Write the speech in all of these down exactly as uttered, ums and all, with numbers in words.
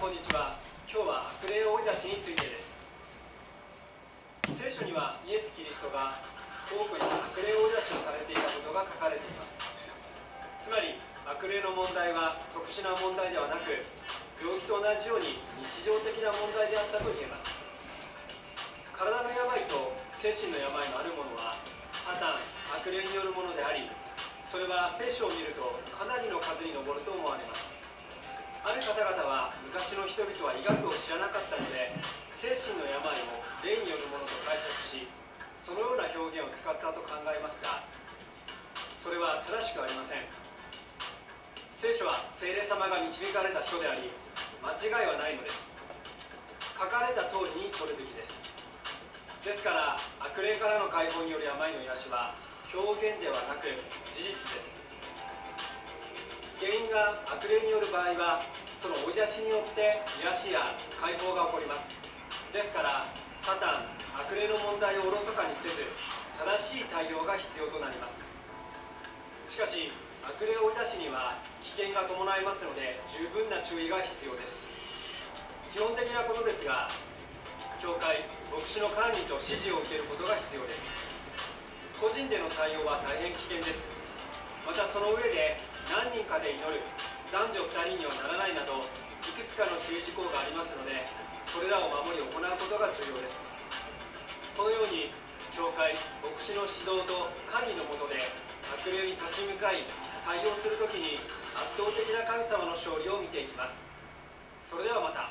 こんにちは。今日は悪霊追い出しについてです。聖書にはイエス・キリストが多くの悪霊追い出しをされていたことが書かれています。つまり悪霊の問題は特殊な問題ではなく、病気と同じように日常的な問題であったと言えます。体の病と精神の病のあるものはサタン、悪霊によるものであり、それは聖書を見るとかなりの数に上ると思われます。ある方々は昔の人々は医学を知らなかったので、精神の病を霊によるものと解釈し、そのような表現を使ったと考えますが、それは正しくありません。聖書は聖霊様が導かれた書であり、間違いはないのです。書かれた通りに取るべきです。ですから悪霊からの解放による病の癒しは表現ではなく事実です。原因が悪霊による場合は、その追い出しによって癒しや解放が起こります。ですからサタン、悪霊の問題をおろそかにせず、正しい対応が必要となります。しかし悪霊追い出しには危険が伴いますので、十分な注意が必要です。基本的なことですが、教会、牧師の管理と指示を受けることが必要です。個人での対応は大変危険です。またその上で何人かで祈る、男女ふたりにはならないなど、いくつかの注意事項がありますので、それらを守り行うことが重要です。このように教会、牧師の指導と管理の下で悪霊に立ち向かい対応するときに圧倒的な神様の勝利を見ていきます。それではまた。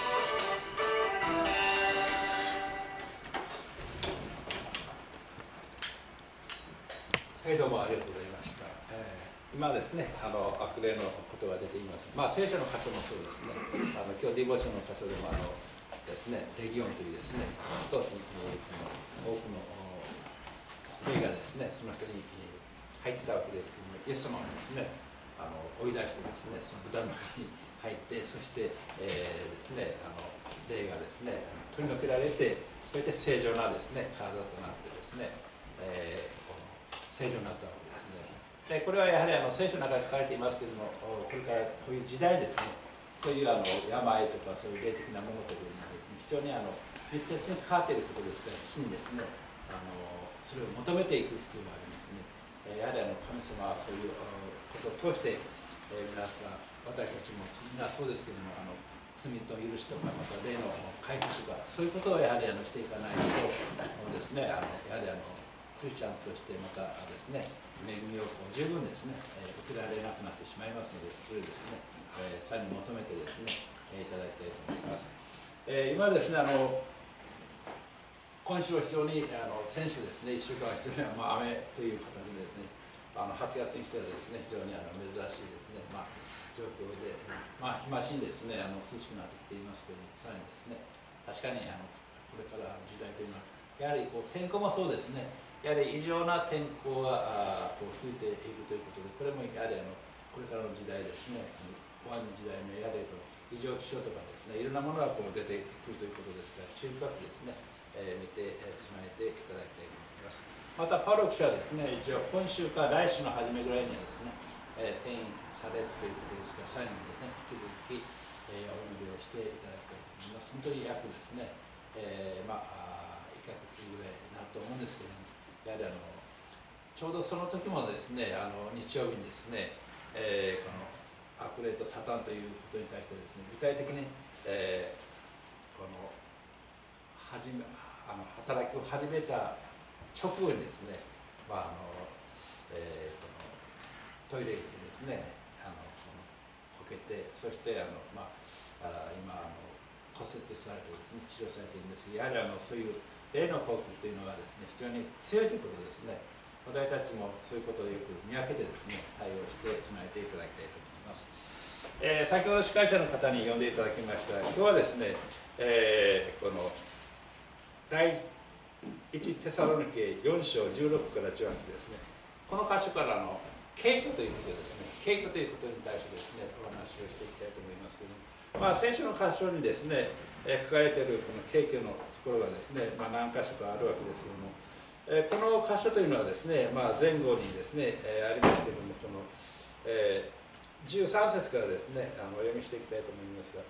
はい、どうもありがとうございました。えー、今ですね、あの悪霊のことが出ています。まあ聖書の箇所もそうですね。あの今日ディボーションの箇所でもあのですね、レギオンというですね、本当に多くの霊がですね、その人に入ってたわけですけども、イエス様はですね、あの追い出してですね、その豚の中に入って、そして、えー、ですね、あの霊がですね、取り除けられて、そして正常なですね、体となってですね、えー正常になったわけですね。でこれはやはりあの聖書の中に書かれていますけれども、これからこういう時代ですね、そういうあの病とかそういう霊的なものというのはですね、非常にあの密接に関わっていることですから、真にですね、あのそれを求めていく必要がありますね。やはりあの神様はそういうことを通して、えー、皆さん、私たちもみんなそうですけれども、あの罪と許しとか、また霊の回復とか、そういうことをやはりあのしていかないとですね、あのやはりあのクリスチャンとしてまたですね、恵みを十分ですね、えー、受けられなくなってしまいますので、それをですね、えー、さらに求めてですね、えー、いただきたいと思います。えー、今ですね、あの今週は非常にあの先週ですね、いっしゅうかんは非常に、まあ、雨という形でですね、あのはちがつに来てはですね、非常にあの珍しいですね、まあ、状況で、まあ、日増しにですね、あの涼しくなってきていますけれども、さらにですね、確かにあのこれからの時代というのは、やはりこう天候もそうですね、やはり異常な天候がこうついているということで、これもやはりあのこれからの時代ですね、終わりの時代のやはり異常気象とかですね、いろんなものがこう出てくるということですから、注意深くですね、えー、見て備えていただきたいと思います。またパウロ記者はですね、一応今週か来週の初めぐらいにはですね、えー、転院されるということですから、最後にですね、引き続き、えー、お祈りをしていただきたいと思います。本当に約ですね、えー、まあいっかげつぐらいになると思うんですけれども、やはりあのちょうどその時もですね、あの日曜日にですね、えー、この悪霊とサタンということに対してですね、具体的に、えー、この始めあの働きを始めた直後にですね、まああのえー、このトイレ行ってですね、あのこのこけて、そしてあの、まあ、あ今あの骨折されてですね、治療されているんですが、やはりあのそういう霊の幸福というのがですね、非常に強いということですね。私たちもそういうことをよく見分けてですね、対応して備えていただきたいと思います。えー、先ほど司会者の方に呼んでいただきましたが、今日はですね、えー、この第一テサロニケよん章じゅうろくからじゅうはちですね、この箇所からの敬虚ということですね、敬虚ということに対してですね、お話をしていきたいと思いますけれども、まあ、先週の箇所にですね、えー、書かれているこの敬虚のところがですね、まあ、何箇所かあるわけですけれども、えー、この箇所というのはですね、まあ、前後にですね、えー、ありますけれども、この、えー、じゅうさん節からですね、あのお読みしていきたいと思いますが、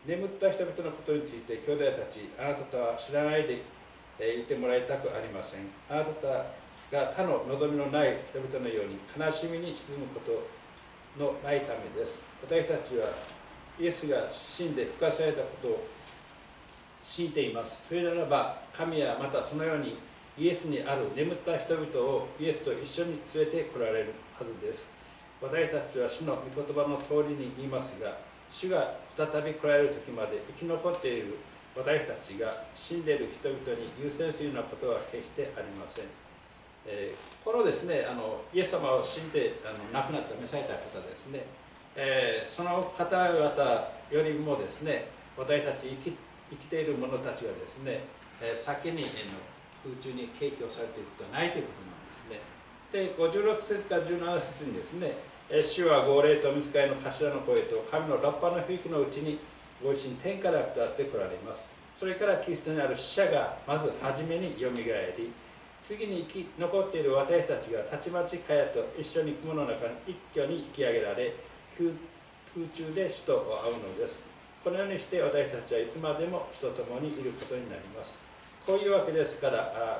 眠った人々のことについて兄弟たち、あなたとは知らないでいてもらいたくありません。あなたが他の望みのない人々のように悲しみに沈むことのないためです。私たちはイエスが死んで復活されたことを信じています。それならば神はまたそのようにイエスにある眠った人々をイエスと一緒に連れて来られるはずです。私たちは主の御言葉の通りに言いますが、主が再び来られる時まで生き残っている私たちが死んでいる人々に優先するようなことは決してありません。えー、このですねあのイエス様を死んであの亡くなった召された方ですね、えー、その方々よりもですね私たち生き生きている者たちがですね、えー、先に、えー、空中に景気をされていることはないということなんですね。でごじゅうろく節からじゅうなな節にですね、主は号令と御使いの頭の声と神のラッパの響きのうちにご自身天から下って来られます。それからキリストにある死者がまず初めによみがえり、次に生き残っている私たちがたちまちかやと一緒に雲の中に一挙に引き上げられ、空中で主と会うのです。このようにして私たちはいつまでも主と共にいることになります。こういうわけですから、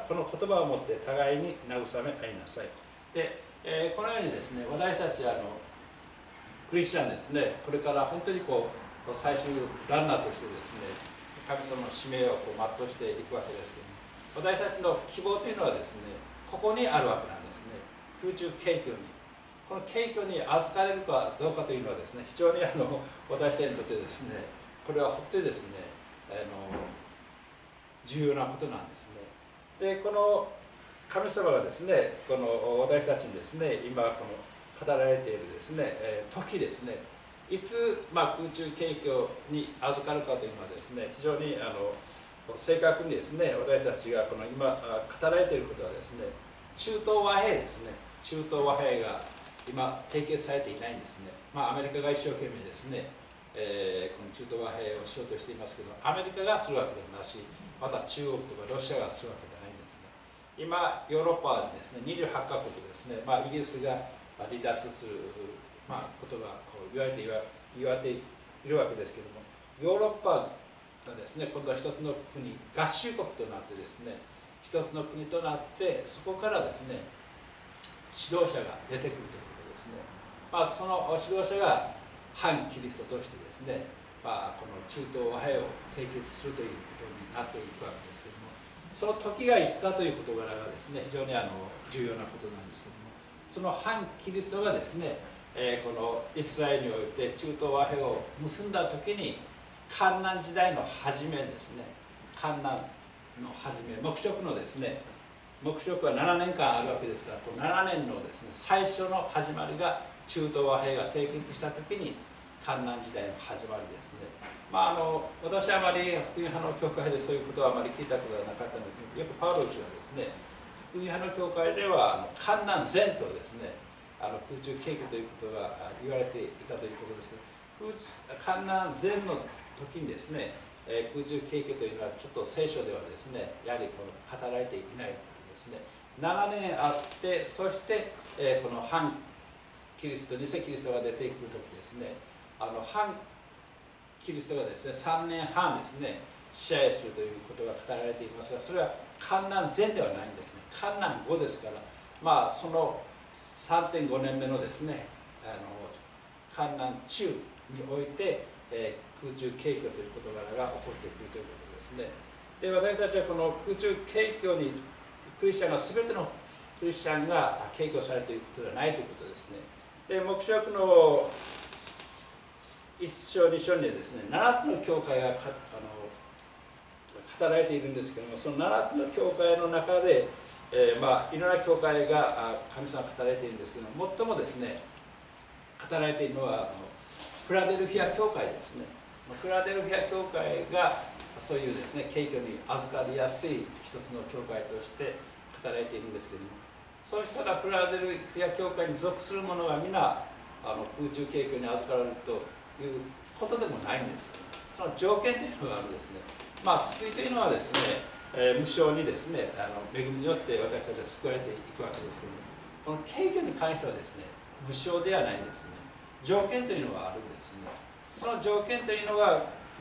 この言葉をもって互いに慰め合いなさい。で、えー、このようにですね、私たちはあのクリスチャンですね、これから本当にこう最終ランナーとしてですね、神様の使命をこう全うしていくわけですけども、私たちの希望というのはですね、ここにあるわけなんですね。空中景挙に。この景挙に預かれるかどうかというのはですね、非常にあの私たちにとってですね、これは本当にですね、あの重要なことなんですね。で、この神様がですね、この私たちにですね、今この語られているですね、えー、時ですね、いつ、まあ、空中景挙に預かるかというのはですね、非常にあの正確にですね、私たちがこの今語られていることはですね、中東和平ですね、中東和平が今締結されていないんですね。まあ、アメリカが一生懸命ですね、えー、この中東和平をしようとしていますけど、アメリカがするわけでもなし、また中国とかロシアがするわけではないんですね。今ヨーロッパにですね、にじゅうはちカ国ですね、まあ、イギリスが離脱する、まあ、ことがこう言われて言われているわけですけれども、ヨーロッパがですね、今度は一つの国、合衆国となってですね、一つの国となって、そこからですね、指導者が出てくるということですね。まあ、その指導者が反キリストとしてですね、まあ、この中東和平を締結するということになっていくわけですけれども、その時がいつかという事柄がですね、非常にあの重要なことなんですけれども、その反キリストがですね、えー、このイスラエルにおいて中東和平を結んだ時に、患難時代の初めですね、患難の初め、黙食のですね、黙食はななねんかんあるわけですから、このななねんのですね、最初の始まりが中東和平が締結した時に患難時代の始まりですね。まあ、あの私はあまり福音派の教会でそういうことはあまり聞いたことはなかったんですが、よくパウロ氏はですね、福音派の教会ではあの患難前とですね、あの空中景挙ということが言われていたということですけど、患難前の時にですね、えー、空中景挙というのはちょっと聖書ではですね、やはりこの語られていないことですね。ななねんあって、そして、えー、この反キリスト、偽キリストが出てくる時ですね、あの反キリストがですね、さんねんはんですね、支配するということが語られていますが、それは患難前ではないんですね。患難後ですから、まあ、その さんてんごねんめのですね、あの患難中において、えー、空中景挙という事柄が起こってくるということですね。で、私たちはこの空中景挙にクリスチャンが全てのクリスチャンが景挙されるということではないということですね。で、黙示録の一章二章にですね、ななつの教会がかあの語られているんですけれども、そのななつの教会の中で、えー、まあいろんな教会が神様が語られているんですけども、最もですね語られているのはあのフィラデルフィア教会ですね。フィラデルフィア教会がそういうですね景挙に預かりやすい一つの教会として語られているんですけれども、そうしたらフィラデルフィア教会に属する者が皆あの空中景挙に預かられるということでもないんです。その条件というのがあるんですね。まあ、救いというのはですね、えー、無償にですね、あの恵みによって私たちは救われていくわけですけれども、この景挙に関してはですね、無償ではないんですね。条件というのがあるんですね。その条件というのが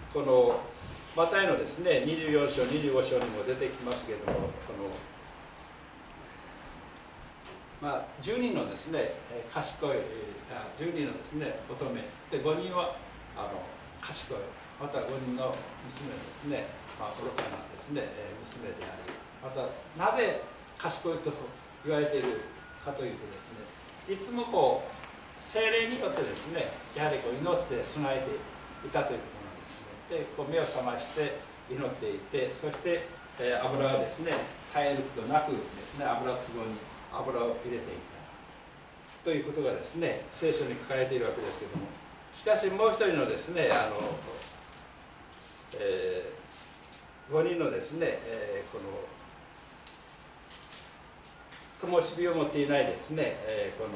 このマタイのですねにじゅうよん章にじゅうご章にも出てきますけれども、このまあ、じゅうにんのですね賢いじゅうにんのですね乙女で、ごにんはあの賢い、またごにんの娘ですね、まあ、愚かなですね娘であり、またなぜ賢いと言われているかというとですね、いつもこう聖霊によってですねやはりこう祈って備えていたということなんですね。でこう目を覚まして祈っていて、そして、えー、油はですね絶えることなくですね油壺に油を入れていたということがですね聖書に書かれているわけですけれども、しかしもう一人のですねあの、えー、ごにんのですね、えー、この灯火を持っていないですね、えー、こ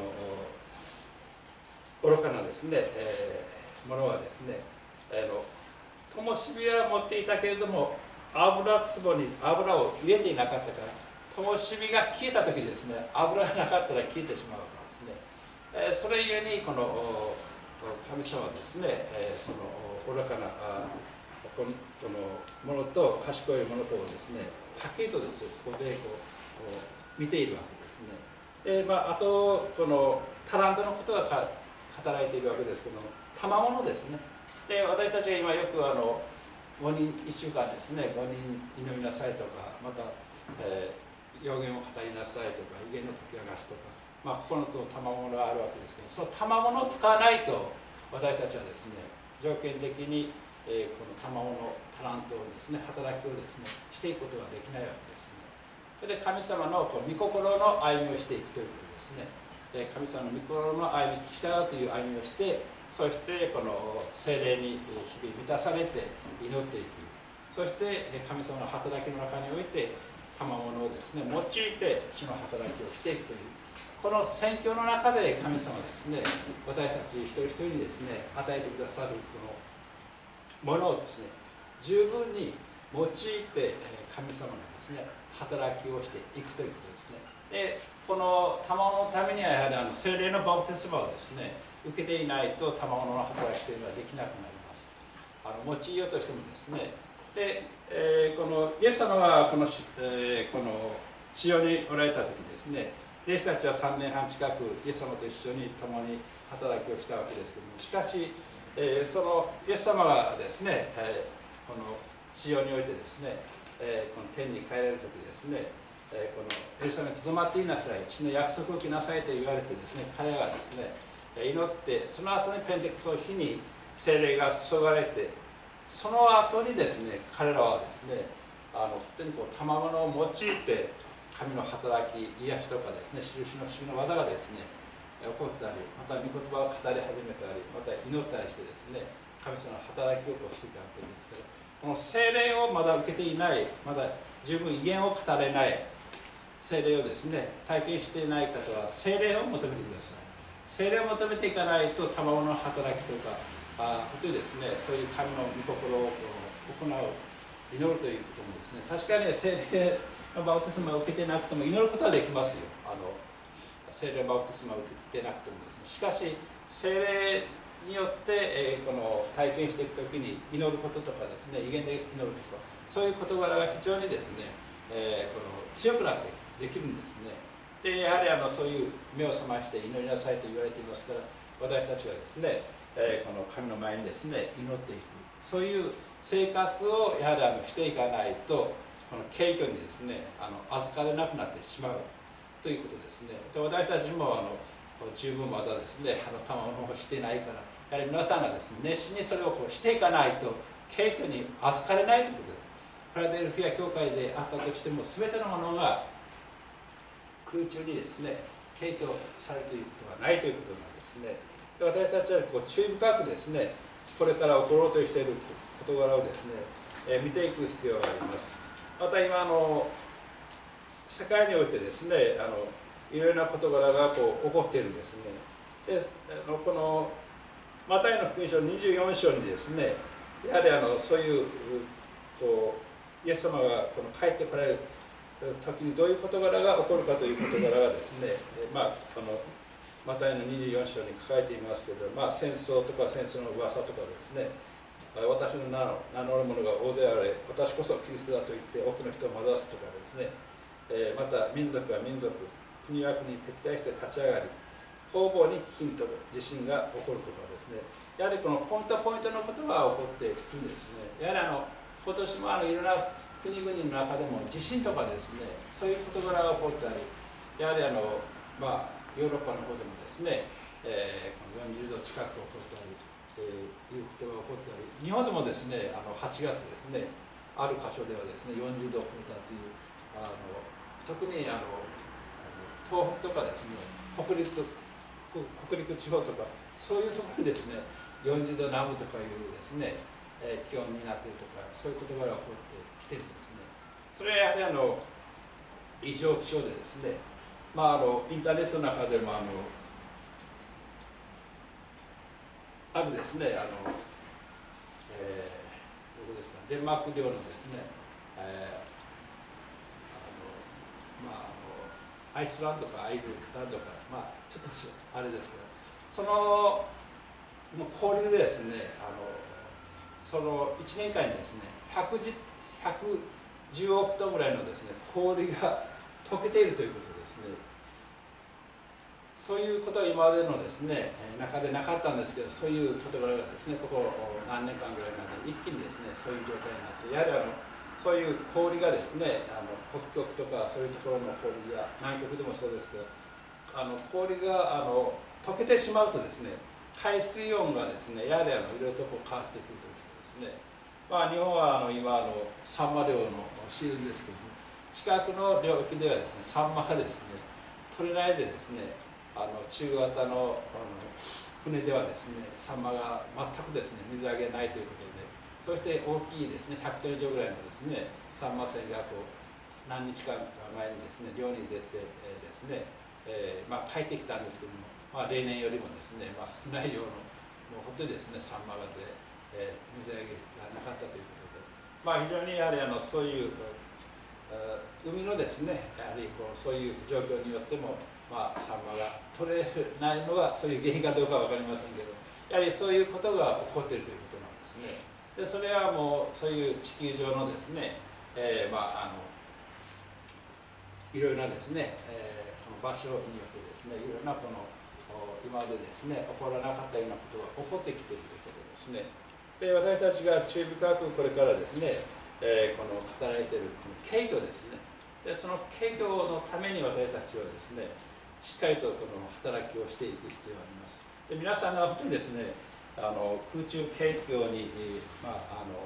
の愚かなですね、えー、ものはですね、あの灯火は持っていたけれども油壺に油を入れていなかったから、灯火が消えた時ですね油がなかったら消えてしまうわけですね。えー、それゆえにこの神様はですね、えー、その愚かなこのこのものと賢いものとをですねはっきりとですねそこでこうこう見ているわけですね。で、まあ、あとこのタラントのことがか語られているわけですけども、賜物ですね。で私たちが今よくあのごにんいっしゅうかんですねごにん祈りなさいとか、また、えー、予言を語りなさいとか、威厳の解き明かしとか、まあ、ここのと賜物があるわけですけど、その賜物を使わないと私たちはですね条件的に、えー、この賜物タラントをですね働きをですねしていくことができないわけですね。それで神様のこう御心の歩みをしていくということですね。で神様の御心の歩み、聞き従うという歩みをして、そしてこの聖霊に日々満たされて祈っていく、そして神様の働きの中において賜物をですね用いて主の働きをしていくという、この宣教の中で神様はですね私たち一人一人にですね与えてくださるそのものをですね十分に用いて神様がですね働きをしていくということですね。でこの賜物のためにはやはりあの聖霊のバプテスマをですね受けていないと賜物の働きというのはできなくなります。あの用いようとしてもですね。で、えー、このイエス様がこの、えー、この地上におられた時ですね、弟子たちはさんねんはん近くイエス様と一緒に共に働きをしたわけですけども、しかし、えー、そのイエス様がですね、えー、この地上においてですね、えー、この天に帰られる時ですね、えー、このエルサレムにとどまっていなさい、父の約束を受けなさいと言われてですね、彼がですね祈って、その後にペンテコステの日に聖霊が注がれて、その後にですね彼らはですねあの本当にこう賜物を用いて神の働き、癒しとかですね印の不思議の技がですね起こったり、また御言葉を語り始めたり、また祈ったりしてですね神様の働きをこうしていたわけですけど、この聖霊をまだ受けていない、まだ十分威厳を語れない聖霊をですね体験していない方は聖霊を求めてください。聖霊を求めていかないと賜物の働きとか、あ本当にですねそういう神の御心を行う、祈るということもですね、確かに聖霊のバプテスマを受けてなくても祈ることはできますよ。あの聖霊バプテスマを受けてなくてもですね。しかし聖霊によって、えー、この体験していくときに祈ることとかですね、威厳で祈るとか、そういう事柄が非常にですね、えー、この強くなってできるんですね。でやはりあのそういう目を覚まして祈りなさいと言われていますから、私たちがですね、えー、この神の前にですね祈っていく、そういう生活をやはりあのしていかないと、この軽挙にですねあの預かれなくなってしまうということですね。で私たちもあの十分まだですねあの賜物をしていないから、やはり皆さんがですね熱心にそれをこうしていかないと軽挙に預かれないということで、フィラデルフィア教会であったとしても全てのものが空中にですね軽挙されるということはないということなんですね。で私たちはこう注意深くですねこれから起ころうとしている事柄をですね、えー、見ていく必要があります。また今あの世界においてですねあのいろいろな事柄がこう起こっているんですね。であのこのマタイの福音書にじゅうよん章にですねやはりあのそういうこうイエス様がこの帰ってこられる時にどういう事柄が起こるかという事柄がですね、まあこのマタイのにじゅうよん章に書かれていますけれど、まあ、戦争とか戦争の噂とかですね、 私の名名乗る者が大であれ、私こそキリストだと言って多くの人を惑わすとかですね、えー、また民族は民族、国は国に敵対して立ち上がり、方々に飢饉と地震が起こるとかですね、やはりこのポイントポイントのことが起こっていくんですね。やはりあの今年もあのいろんな国々の中でも地震とかですね、そういう事柄が起こったり、やはりあの、まあ、ヨーロッパの方でもですね、えー、このよんじゅうど近く起こったり、えー、いうことが起こったり、日本でもですね、あのはちがつですね、ある箇所ではですね、よんじゅうどを超えたという、あの特にあの東北とかですね、北陸と北陸地方とか、そういうところにですね、よんじゅうど南部とかいうですね、えー、気温になっているとか、そういうことが起こってきてるんですね。それはやはりあの異常気象でですね、まあ、あのインターネットの中でもあのあるですね、あの、えー、どこですか、デンマーク領のですね、えーあのまあ、あのアイスランドかアイルランドか、まあ、ちょっとあれですけど、そのの氷でですね、あのそのいちねんかんにですね、ひゃくじゅうおくトンぐらいのですね、氷が溶けているということですね。そういうことは今までのですね、中でなかったんですけど、そういう事柄がですね、ここ何年間ぐらいまで一気にですね、そういう状態になって、やはりあのそういう氷がですね、あの北極とかそういうところの氷が、南極でもそうですけど、あの氷があの溶けてしまうとですね、海水温がですね、やはりあのいろいろとこう変わってくるということですね。まあ、日本はあの今あのサンマ漁のシーズンですけども、近くの領域ではですね、サンマがですね、取れないでですね、あの中型のあの船ではですね、サンマが全くですね、水揚げないということで、そして大きいですね、ひゃくトン以上ぐらいのですね、サンマ船がこう何日間か前にですね、漁に出て、えー、ですね、えーまあ、帰ってきたんですけども、まあ、例年よりもですね、まあ、少ない量のもう本当にですね、サンマがで、えー、水揚げがなかったということで、まあ、非常にやはりあのそういう海のですね、やはりこうそういう状況によっても、まあ、サンマが取れないのがそういう原因かどうかは分かりませんけど、やはりそういうことが起こっているということなんですね。でそれはもうそういう地球上のですね、えー、まああのいろいろなですね、えー、この場所によってですね、いろいろなこの今までですね、起こらなかったようなことが起こってきているということですね。で私たちが注意深くこれからですね、えー、この働いているこの景況ですね。でその景況のために私たちはですね、しっかりとこの働きをしていく必要があります。で皆さんが本当にですね、あの空中景況に、まあ、あの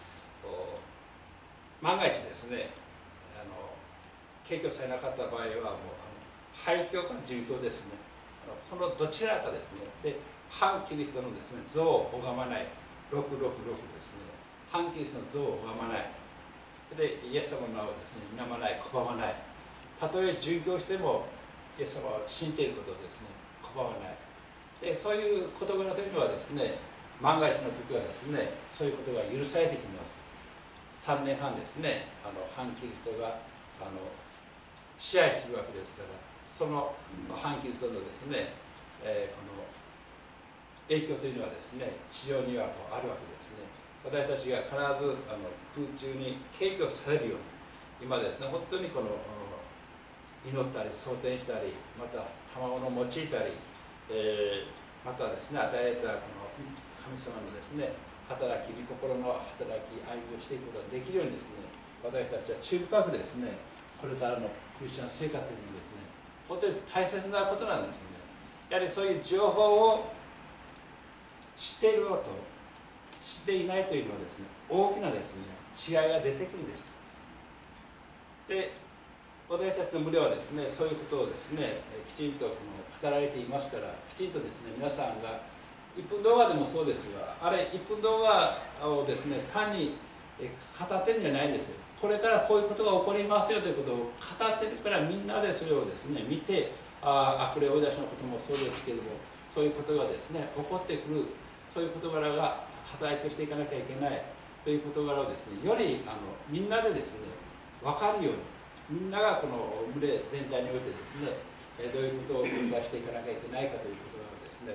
万が一ですね、あの景況されなかった場合はもうあの廃墟か殉教ですね。そのどちらかですね。で反キリストのですね像を拝まない、ろくろくろくですね。反キリストの像を拝まない。でイエス様の名をですね否まない、拒まない。たとえ殉教してもイエス様を信じていることをですね拒まない。でそういう事柄の時にはですね、万が一の時はですね、そういうことが許されてきます。さんねんはんですね、あの反キリストがあの支配するわけですから、その反キリストのですね、えー、この影響というのはですね、地上にはこうあるわけですね。私たちが必ずあの空中に景況されるように、今ですね、本当にこの祈ったり蒼天したり、また賜物を用いたり、えー、またですね、与えられたこの神様のですね、働き、御心の働き、歩みをしていくことができるようにですね、私たちは注意深くですね、これからのクリスチャン生活というのはですね、本当に大切なことなんですね。やはりそういう情報を知っているのと知っていないというのはですね、大きなですね、違いが出てくるんです。で、私たちの群れはですね、そういうことをですね、きちんとこの語られていますから、きちんとですね、皆さんがいっぷん動画でもそうですが、あれいっぷん動画をですね、単に語ってるんじゃないんですよ。これからこういうことが起こりますよということを語ってるから、みんなでそれをですね見て、あ悪霊追い出しのこともそうですけれども、そういうことがですね起こってくる、そういう事柄が働きをしていかなきゃいけないという事柄をですね、よりあのみんなでですね分かるように、みんながこの群れ全体においてですね、どういうことを繰り返していかなきゃいけないかということがですね、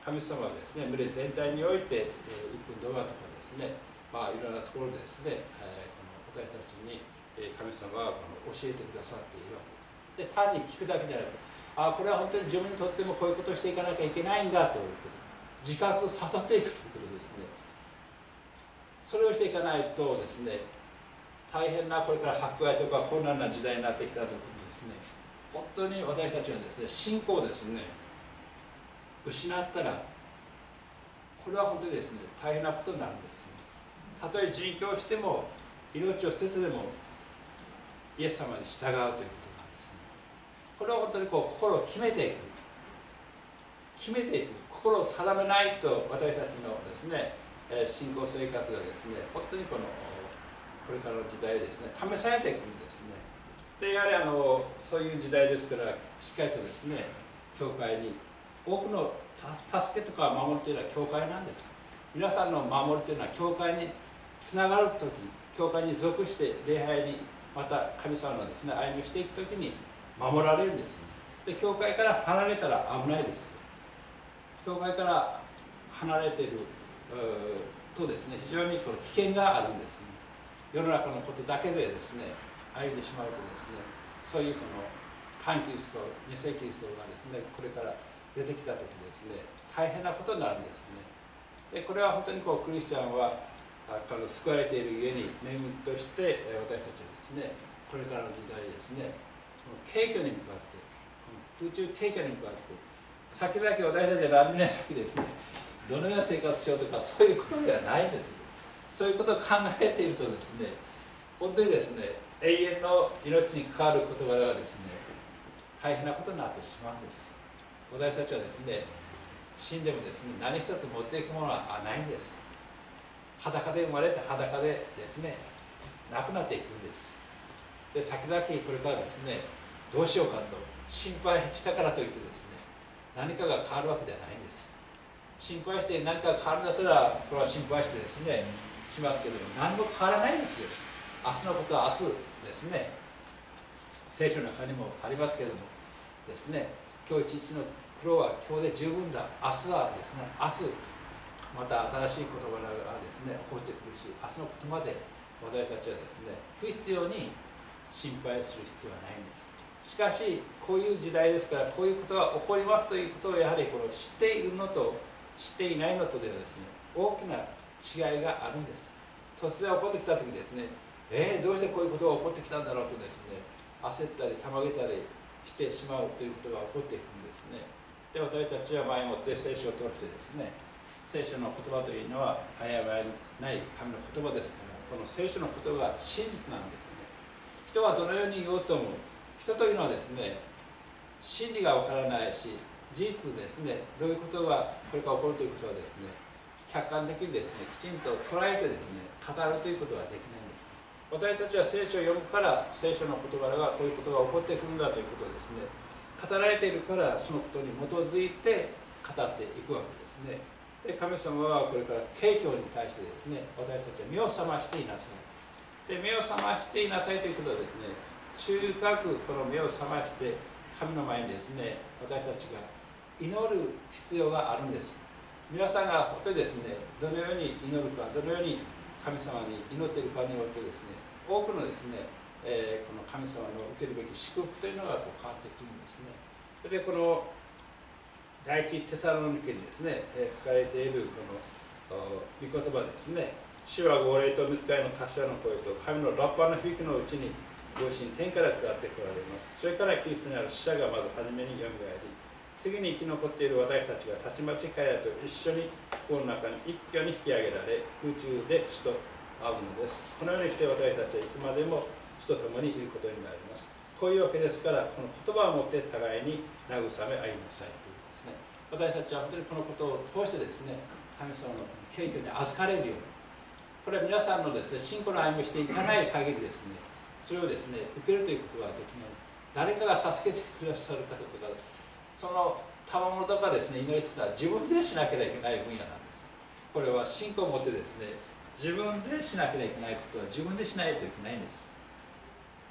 神様はですね、群れ全体において、えー、一分動画とかですね、まあいろんなところでですね、えー、この私たちに神様はこの教えてくださっているわけです。で、単に聞くだけじゃなくて、ああ、これは本当に自分にとってもこういうことをしていかなきゃいけないんだということ、自覚悟っていくということですね。それをしていかないとですね、大変なこれから迫害とか困難な時代になってきたときにですね、本当に私たちはですね、信仰をですね、失ったら、これは本当にですね、大変なことになるんですね。たとえ殉教しても、命を捨ててでも、イエス様に従うということなんですね。これは本当にこう心を決めていく。決めていく。心を定めないと、私たちのですね、信仰生活がですね、本当にこの、これからの時代ですね、試されていくんですね。で、やはりあの、そういう時代ですから、しっかりとですね、教会に、多くの助けとか守るというのは教会なんです。皆さんの守るというのは教会につながるとき、教会に属して礼拝にまた神様のですね、歩みをしていくときに守られるんです。で、教会から離れたら危ないです。教会から離れているとですね、非常にこの危険があるんですね。世の中のことだけでですね、歩んでしまうとですね、そういうこの反キリスト、偽キリストがですね、これから出てきたときですね、大変なことになるんですね。で、これは本当にこうクリスチャンはこの救われているゆえに恵みとして私たちはですね、これからの時代ですね、その景挙に向かって、この空中景挙に向かって、先々私たちは何年先ですね、どのような生活しようとかそういうことではないんです。そういうことを考えているとですね、本当にですね、永遠の命に関わる事柄がですね、大変なことになってしまうんです。私たちはですね、死んでもですね、何一つ持っていくものはないんです。裸で生まれて裸でですね、亡くなっていくんです。で、先々これからですね、どうしようかと心配したからといってですね、何かが変わるわけではないんです。心配して何かが変わるんだったら、これは心配してですね、しますけども、何も変わらないんですよ。明日のことは明日ですね、聖書の中にもありますけれどもですね、今日一日の苦労は今日で十分だ。明日はですね、明日また新しい事柄がですね、起こってくるし、明日のことまで私たちはですね、不必要に心配する必要はないんです。しかし、こういう時代ですから、こういうことが起こりますということをやはりこの知っているのと知っていないのとではですね、大きな違いがあるんです。突然起こってきたときですね、えー、どうしてこういうことが起こってきたんだろうとですね、焦ったりたまげたりしてしまうということが起こっていくんですね。で、私たちは前もって聖書を通してですね、聖書の言葉というのは誤りない神の言葉ですから、この聖書の言葉が真実なんですね。人はどのように言おうとも、人というのはですね、真理がわからないし、事実ですね、どういうことがこれから起こるということはですね、客観的にですね、きちんと捉えてですね、語るということができないんです。私たちは聖書を読むから聖書の言葉がこういうことが起こってくるんだということをですね、語られているからそのことに基づいて語っていくわけですね。で、神様はこれから景況に対してですね、私たちは目を覚ましていなさい。で、目を覚ましていなさいということはですね、中深くこの目を覚まして神の前にですね、私たちが祈る必要があるんです。皆さんが本当にですね、どのように祈るか、どのように神様に祈っているかによってですね、多くのですね、えー、この神様の受けるべき祝福というのがこう変わってくるんですね。それでこの第一テサロニケにですね、えー、書かれているこの御言葉ですね、主は号令と御使いの頭の声と神のラッパの響きのうちに同心天から下ってこられます。それからキリストにある死者がまず初めによみがえり、次に生き残っている私たちがたちまち彼らと一緒にこの中に一挙に引き上げられ、空中で主と会うのです。このようにして私たちはいつまでも主と共にいることになります。こういうわけですから、この言葉をもって互いに慰め合いなさいというですね、私たちは本当にこのことを通してですね、神様の謙虚に預かれるように、これは皆さんのですね、信仰の歩みをしていかない限りですね、それをですね、受けるということができない。誰かが助けてくださるかとか、その賜物とかですね、祈りというのは自分でしなければいけない分野なんです。これは信仰を持ってですね、自分でしなければいけないことは自分でしないといけないんです。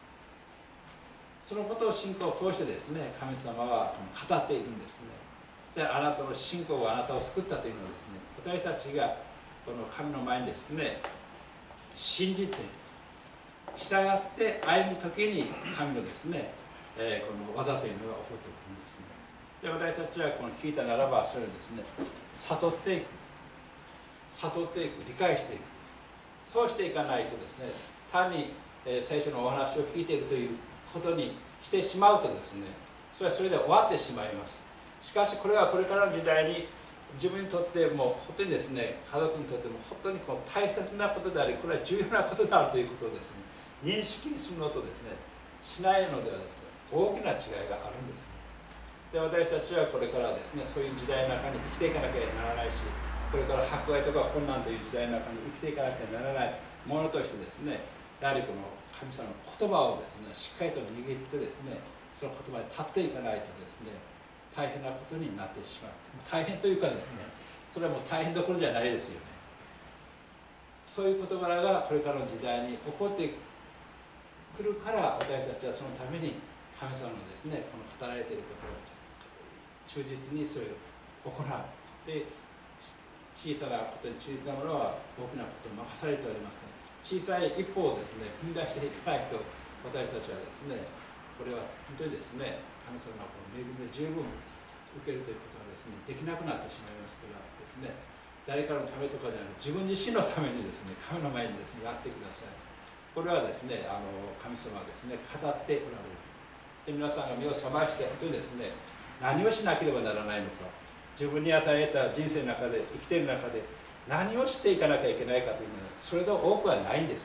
そのことを信仰を通してですね、神様は語っているんですね。 であなたの信仰があなたを救ったというのはですね、私たちがこの神の前にですね信じて従って歩む時に神のですね、えー、この技というのが起こってくるんですね。で私たちはこの聞いたならばそれをですね悟っていく悟っていく理解していく、そうしていかないとですね単に、えー、聖書のお話を聞いているということにしてしまうとですね、それはそれで終わってしまいます。しかしこれはこれからの時代に自分にとっても本当にですね、家族にとっても本当にこう大切なことであり、これは重要なことであるということをですね認識するのとですねしないのではですね大きな違いがあるんですね。で私たちはこれからですねそういう時代の中に生きていかなきゃならないし、これから迫害とか困難という時代の中に生きていかなきゃならないものとしてですね、やはりこの神様の言葉をですねしっかりと握ってですね、その言葉に立っていかないとですね大変なことになってしまう。大変というかですね、それはもう大変どころじゃないですよね。そういう事柄がこれからの時代に起こってくるから、私たちはそのために神様のですねこの語られていることを忠実にそれを行う。で小さなことに忠実なものは大きなことを任されておりますので、小さい一歩をですね踏み出していかないと、私たちはですねこれは本当にですね神様の恵みで十分受けるということはですねできなくなってしまいますからですね、誰かのためとかじゃなく自分自身のためにですね神の前にですねやってください。これはですねあの神様はですね語っておられる。で皆さんが目を覚まして本当にですね何をしなければならないのか、自分に与えた人生の中で生きている中で何をしていかなきゃいけないかというのはそれほど多くはないんです。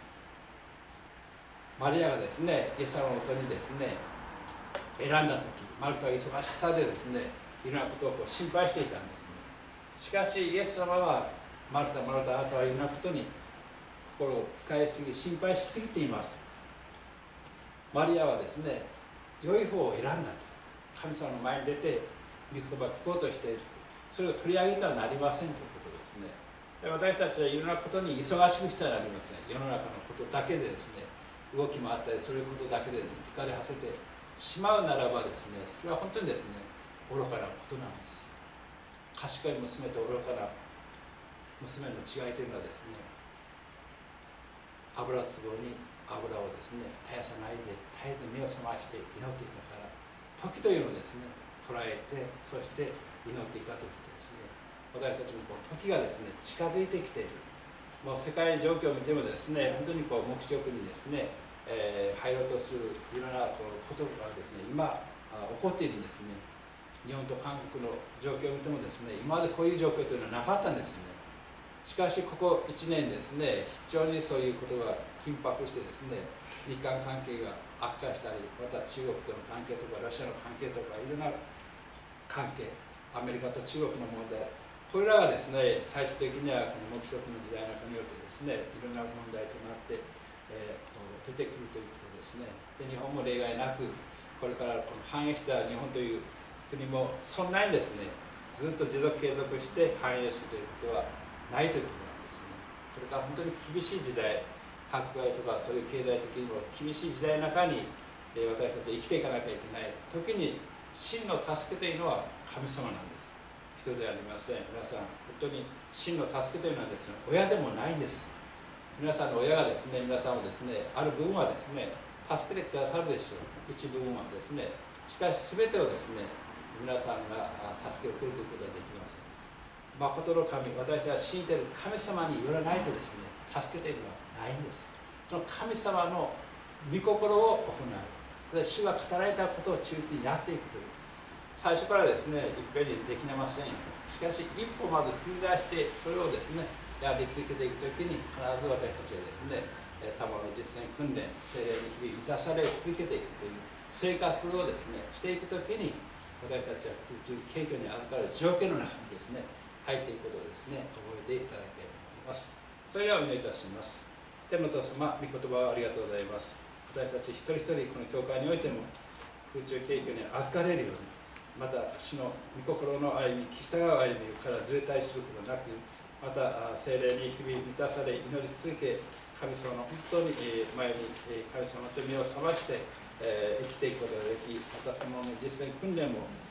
マリアがですねイエス様のもとにですね選んだ時、マルタは忙しさでですねいろんなことをこう心配していたんですね。しかしイエス様はマルタマルタあなたはいろんなことに心を使いすぎ心配しすぎています。マリアはですね良い方を選んだと、神様の前に出て御言葉を聞こうとしている、それを取り上げてはなりませんということですね。で私たちはいろんなことに忙しくしてはなりません。世の中のことだけでですね動き回ったりすることだけでですね疲れ果ててしまうならばですね、それは本当にですね愚かなことなんです。賢い娘と愚かな娘の違いというのはですね、油壺に油をですね絶やさないで絶えず目を覚まして祈っていたから、時というのをですね捉えて、そして祈っていたということですね。私たちもこう時がですね近づいてきている、もう世界状況を見てもですね本当にこう黙示録にですね、えー、入ろうとするいろんなこうことがですね今起こっているんですね。日本と韓国の状況を見てもですね今までこういう状況というのはなかったんですね。しかしここいちねんですね非常にそういうことが緊迫してですね、日韓関係が悪化したり、また中国との関係とかロシアの関係とかいろんな関係、アメリカと中国の問題、これらがですね最終的にはこの黙示録の時代の中によってですねいろんな問題となって、えー、こう出てくるということですね。で日本も例外なくこれからこの繁栄した日本という国もそんなにですねずっと持続継続して繁栄するということはないということなんですね。これから本当に厳しい時代、迫害とかそういう経済的にも厳しい時代の中に、えー、私たちは生きていかなきゃいけない時に真の助けというのは神様なんです。人ではありません。皆さん本当に真の助けというのはですね親でもないんです。皆さんの親がですね皆さんをですねある部分はですね助けてくださるでしょう。一部分はですね。しかし全てをですね皆さんが助けを受けるということはできません。誠の神、私は信じている神様によらないとですね助けているのはないんです。その神様の御心を行う、それは主が語られたことを忠実にやっていくという、最初からですねいっぺんにできませんよね。しかし一歩まず踏み出してそれをですねやり続けていくときに必ず私たちはですね多摩の実践訓練、聖霊に満たされ続けていくという生活をですねしていくときに、私たちは空中景挙に預かる条件の中にですね入っていくことをですね覚えていただきたいと思います。それではお祈りいたします。天のお父様、御言葉をありがとうございます。私たち一人一人この教会においても空中景挙に預かれるように、また主の御心の歩み、従う歩みからずれたりすることなく、また聖霊に日々満たされ祈り続け、神様の本当に前に神様と身を覚まして生きていくことができ、またこの実践訓練も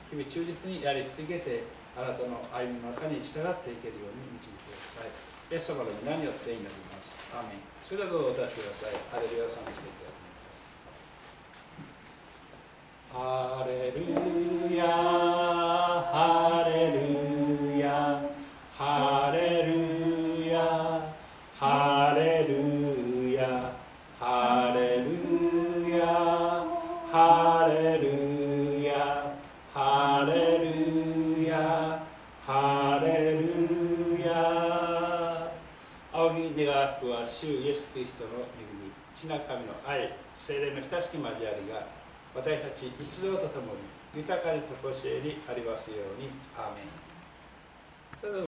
日々忠実にやり続けて、あなたの歩みの中に従っていけるように導いてください。イエス様の皆によって祈ります。アーメン。それではどうぞお立ちください。ハレルヤ賛美していきたいと思います。ハレルヤ、ハレルヤ、ハレルヤ、ハレルヤ、ハレルヤ、ハレルヤ、ハレルヤ、ハレルヤ。仰ぎ願くは主イエス・キリストの恵み、父な神の愛、聖霊の親しき交わりが私たち一同とともに豊かにとこしえにありますように。アーメン。